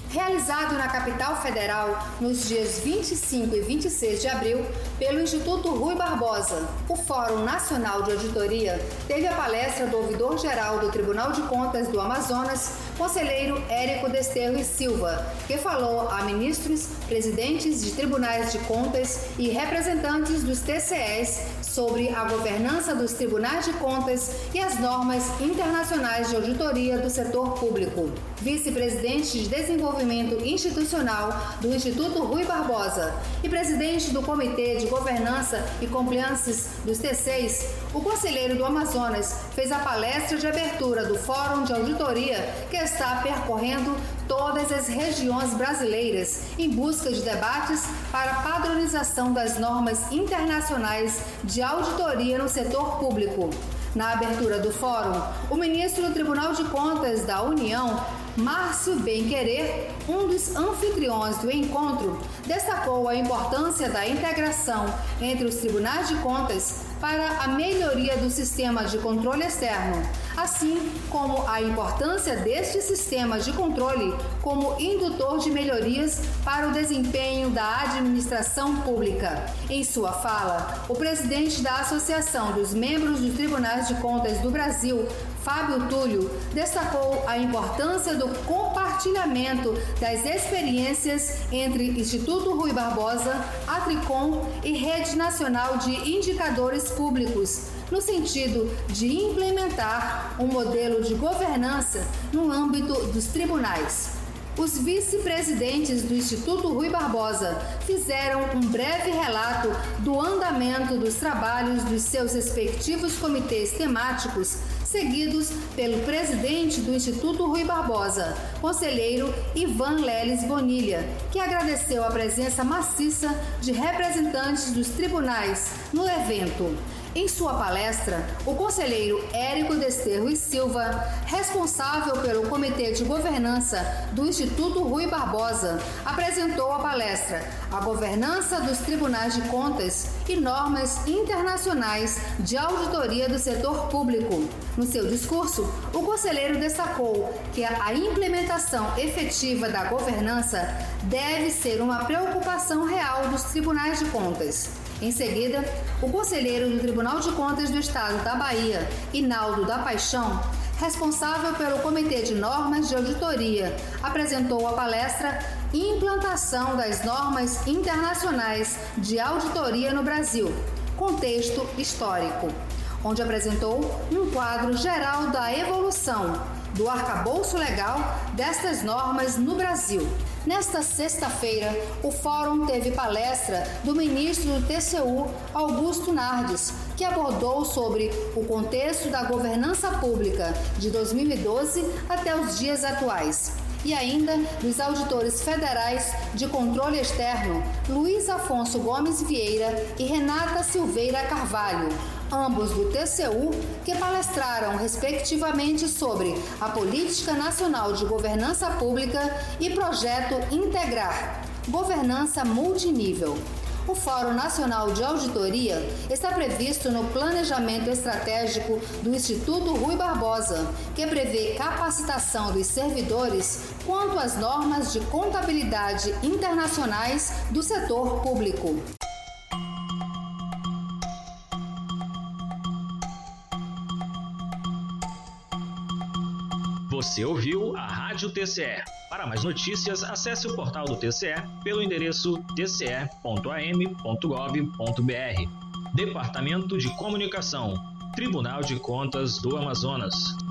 Realizado na capital federal nos dias 25 e 26 de abril pelo Instituto Rui Barbosa, o Fórum Nacional de Auditoria teve a palestra do ouvidor-geral do Tribunal de Contas do Amazonas, conselheiro Érico Desterro e Silva, que falou a ministros, presidentes de tribunais de contas e representantes dos TCEs sobre a governança dos tribunais de contas e as normas internacionais de auditoria do setor público. Vice-presidente de Desenvolvimento Institucional do Instituto Rui Barbosa e presidente do Comitê de Governança e Compliances dos TCEs, o conselheiro do Amazonas fez a palestra de abertura do Fórum de Auditoria que está percorrendo todas as regiões brasileiras em busca de debates para a padronização das normas internacionais de auditoria no setor público. Na abertura do fórum, o ministro do Tribunal de Contas da União, Márcio Bem-Querer, um dos anfitriões do encontro, destacou a importância da integração entre os tribunais de contas para a melhoria do sistema de controle externo, assim como a importância deste sistema de controle como indutor de melhorias para o desempenho da administração pública. Em sua fala, o presidente da Associação dos Membros dos Tribunais de Contas do Brasil, Fábio Túlio, destacou a importância do compartilhamento das experiências entre Instituto Rui Barbosa, Atricom e Rede Nacional de Indicadores Públicos, no sentido de implementar um modelo de governança no âmbito dos tribunais. Os vice-presidentes do Instituto Rui Barbosa fizeram um breve relato do andamento dos trabalhos dos seus respectivos comitês temáticos, seguidos pelo presidente do Instituto Rui Barbosa, conselheiro Ivan Leles Bonilha, que agradeceu a presença maciça de representantes dos tribunais no evento. Em sua palestra, o conselheiro Érico Desterro e Silva, responsável pelo Comitê de Governança do Instituto Rui Barbosa, apresentou a palestra A Governança dos Tribunais de Contas e Normas Internacionais de Auditoria do Setor Público. No seu discurso, o conselheiro destacou que a implementação efetiva da governança deve ser uma preocupação real dos tribunais de contas. Em seguida, o conselheiro do Tribunal de Contas do Estado da Bahia, Inaldo da Paixão, responsável pelo Comitê de Normas de Auditoria, apresentou a palestra Implantação das Normas Internacionais de Auditoria no Brasil, Contexto Histórico, onde apresentou um quadro geral da evolução do arcabouço legal destas normas no Brasil. Nesta sexta-feira, o fórum teve palestra do ministro do TCU, Augusto Nardes, que abordou sobre o contexto da governança pública de 2012 até os dias atuais. E ainda dos auditores federais de controle externo, Luiz Afonso Gomes Vieira e Renata Silveira Carvalho, ambos do TCU, que palestraram respectivamente sobre a Política Nacional de Governança Pública e Projeto Integrar, Governança Multinível. O Fórum Nacional de Auditoria está previsto no Planejamento Estratégico do Instituto Rui Barbosa, que prevê capacitação dos servidores quanto às normas de contabilidade internacionais do setor público. Você ouviu a Rádio TCE. Para mais notícias, acesse o portal do TCE pelo endereço tce.am.gov.br. Departamento de Comunicação, Tribunal de Contas do Amazonas.